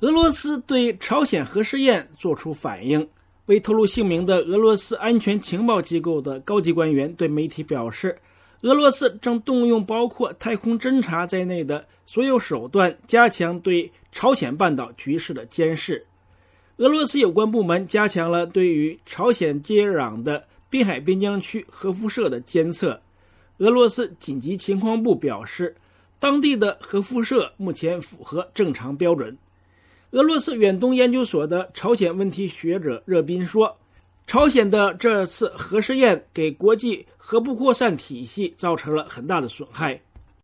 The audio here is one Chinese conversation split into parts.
俄罗斯对朝鲜核试验作出反应。未透露姓名的俄罗斯安全情报机构的高级官员对媒体表示，俄罗斯正动用包括太空侦察在内的所有手段，加强对朝鲜半岛局势的监视。俄罗斯有关部门加强了对于朝鲜接壤的滨海边疆区核辐射的监测。俄罗斯紧急情况部表示，当地的核辐射目前符合正常标准。俄罗斯远东研究所的朝鲜问题学者热宾说，朝鲜的这次核试验给国际核不扩散体系造成了很大的损害。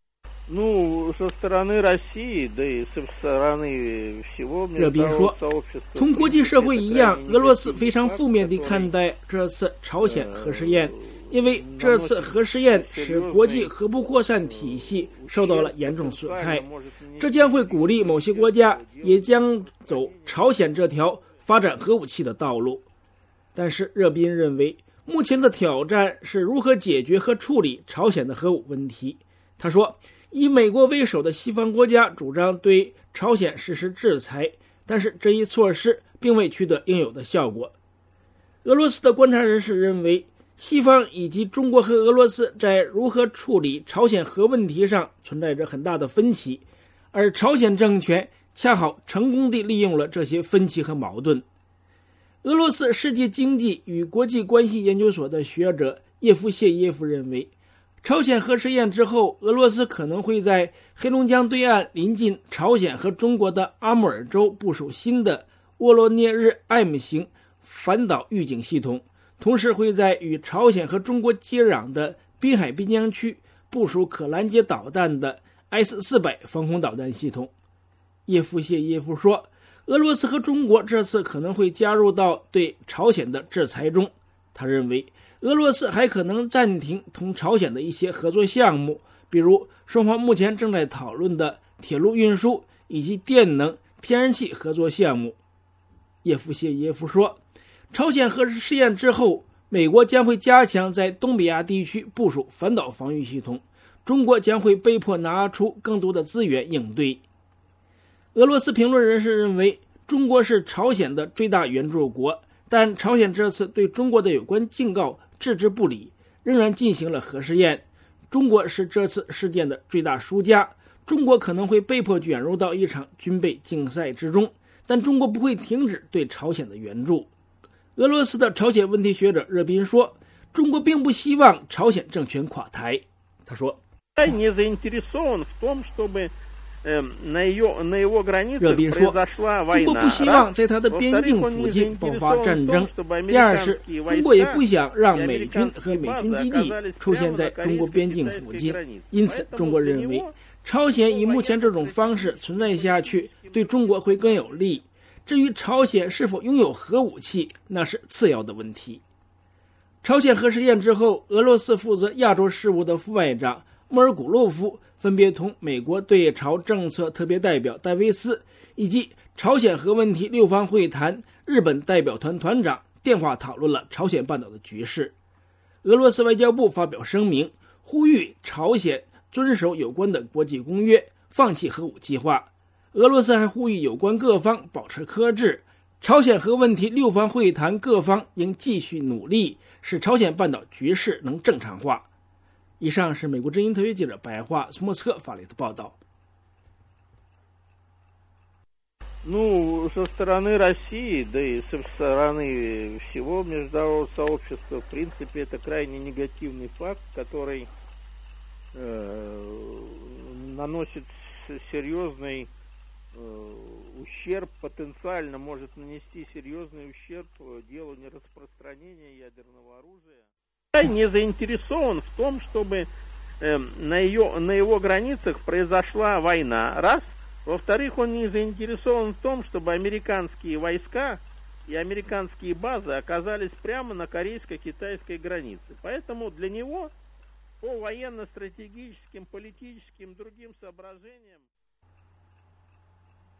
热宾说，同国际社会一样，俄罗斯非常负面地看待这次朝鲜核试验，因为这次核试验使国际核不扩散体系受到了严重损害，这将会鼓励某些国家也将走朝鲜这条发展核武器的道路。但是热宾认为，目前的挑战是如何解决和处理朝鲜的核武问题。他说，以美国为首的西方国家主张对朝鲜实施制裁，但是这一措施并未取得应有的效果。俄罗斯的观察人士认为，西方以及中国和俄罗斯在如何处理朝鲜核问题上存在着很大的分歧，而朝鲜政权恰好成功地利用了这些分歧和矛盾。俄罗斯世界经济与国际关系研究所的学者叶夫谢耶夫认为，朝鲜核试验之后，俄罗斯可能会在黑龙江对岸临近朝鲜和中国的阿穆尔州部署新的沃罗涅日 M 型反导预警系统，同时会在与朝鲜和中国接壤的滨海边疆区部署可拦截导弹的 S-400 防空导弹系统。叶夫谢耶夫说，俄罗斯和中国这次可能会加入到对朝鲜的制裁中。他认为，俄罗斯还可能暂停同朝鲜的一些合作项目，比如双方目前正在讨论的铁路运输以及电能、天然气合作项目。叶夫谢耶夫说，朝鲜核试验之后，美国将会加强在东北亚地区部署反导防御系统，中国将会被迫拿出更多的资源应对。俄罗斯评论人士认为，中国是朝鲜的最大援助国，但朝鲜这次对中国的有关警告置之不理，仍然进行了核试验。中国是这次事件的最大输家，中国可能会被迫卷入到一场军备竞赛之中，但中国不会停止对朝鲜的援助。俄罗斯的朝鲜问题学者热宾说，中国并不希望朝鲜政权垮台。他说，热宾说，中国不希望在他的边境附近爆发战争。第二是，中国也不想让美军和美军基地出现在中国边境附近。因此，中国认为，朝鲜以目前这种方式存在下去，对中国会更有利。至于朝鲜是否拥有核武器，那是次要的问题。朝鲜核试验之后，俄罗斯负责亚洲事务的副外长莫尔古洛夫分别同美国对朝政策特别代表戴维斯以及朝鲜核问题六方会谈日本代表团团长电话讨论了朝鲜半岛的局势。俄罗斯外交部发表声明，呼吁朝鲜遵守有关的国际公约，放弃核武计划。俄罗斯还呼吁有关各方保持克制，朝鲜核问题六方会谈各方应继续努力，使朝鲜半岛局势能正常化。以上是美国之音特约记者白桦从莫斯科发来的报道。 Со стороны России, да и со стороны всего международного сообщества, в принципе, это крайне негативный факт, который наносит серьезный ущерб, потенциально может нанести серьезный ущерб делу нераспространения ядерного оружия. Не заинтересован в том, чтобы на его границах произошла война. Раз. Во-вторых, он не заинтересован в том, чтобы американские войска и американские базы оказались прямо на корейско-китайской границе. Поэтому для него по военно-стратегическим, политическим, другим соображениям